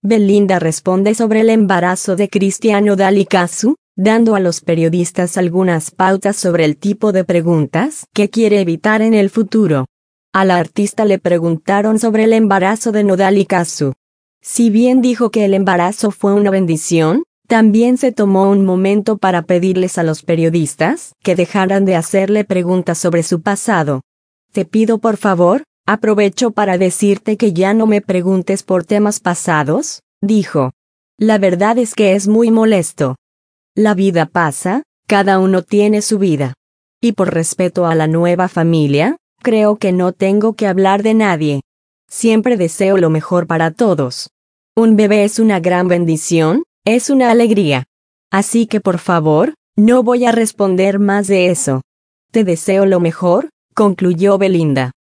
Belinda responde sobre el embarazo de Cristian Nodal y Cazzu, dando a los periodistas algunas pautas sobre el tipo de preguntas que quiere evitar en el futuro. A la artista le preguntaron sobre el embarazo de Nodal y Cazzu. Si bien dijo que el embarazo fue una bendición, también se tomó un momento para pedirles a los periodistas que dejaran de hacerle preguntas sobre su pasado. Te pido por favor, aprovecho para decirte que ya no me preguntes por temas pasados, dijo. La verdad es que es muy molesto. La vida pasa, cada uno tiene su vida. Y por respeto a la nueva familia, creo que no tengo que hablar de nadie. Siempre deseo lo mejor para todos. Un bebé es una gran bendición, es una alegría. Así que por favor, no voy a responder más de eso. Te deseo lo mejor, concluyó Belinda.